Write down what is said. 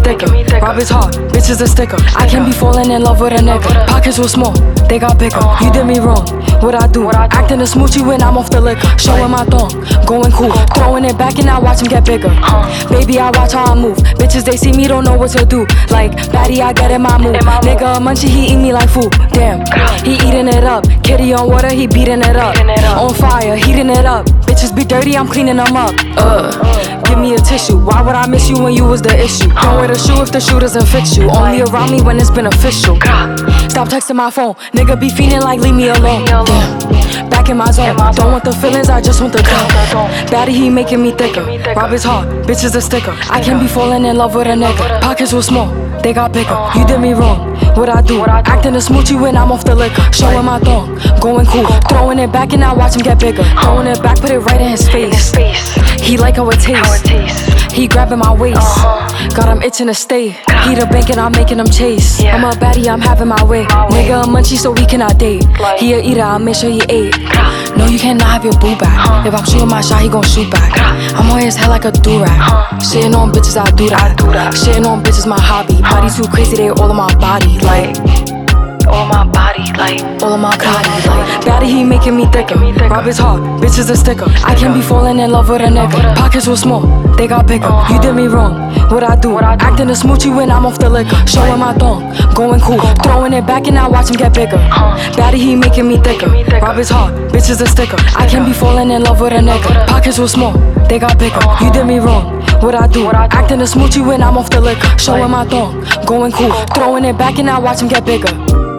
thicker. Rob is hard, bitch is a sticker. I can't be falling in love with a nigga. Pockets were small, they got bigger. You did me wrong, what I do? Acting a smoochie when I'm off the liquor. Showing my thong, going cool. Throwing it back and I watch him get bigger. Baby, I watch how I move. Bitches, they see me, don't know what to do. Like, baddie, I get in my mood. Nigga, a munchie, he eat me like food. Damn, he eating it up. Kitty on water, he beating it up. On fire, heating it up. Bitches be dirty, I'm cleaning them up. Give me a tissue. Why would I miss you when you was the issue? Don't wear the shoe if the shoe doesn't fit you. Only around me when it's beneficial. Stop texting my phone. Nigga be feeling like leave me alone. Damn. Back in my zone. Don't want the feelings, I just want the tone. Baddie, he making me thicker. Rob is hard, bitch is a sticker. I can't be falling in love with a nigga. Pockets were small, they got bigger. You did me wrong, what I do? Acting a smoochie when I'm off the liquor. Showing my thong, going cool. Throwing it back and I watch him get bigger. Throwing it back, put it right in his face. He like how it tastes. He grabbing my waist. Got him itching to stay. He the bank and I'm making him chase. I'm a baddie, I'm having my way. Nigga a munchie so we cannot date. He a eater, I'll make sure he ate. No, you cannot have your boo back. If I'm shooting my shot, he gon' shoot back. I'm on his head like a do-rag. Shitting on bitches, I do that. Shitting on bitches, my hobby. Body too crazy, they all in my body. Like, all of my body, like, all of my body, like. Baddie, he making me thicker. Rob is hard, bitch is a sticker. I can't be falling in love with a nigga. Pockets were small, they got bigger. You did me wrong, what I do? Acting a smoochie when I'm off the liquor. Showing my thong, going cool. Throwing it back and I watch him get bigger. Baddie, he making me thicker. Rob is hard, bitch is a sticker. I can't be falling in love with a nigga. Pockets were small, they got bigger. You did me wrong, what I do? Acting a smoochie when I'm off the liquor. Showing my thong, going cool. Throwing it back and I watch him get bigger.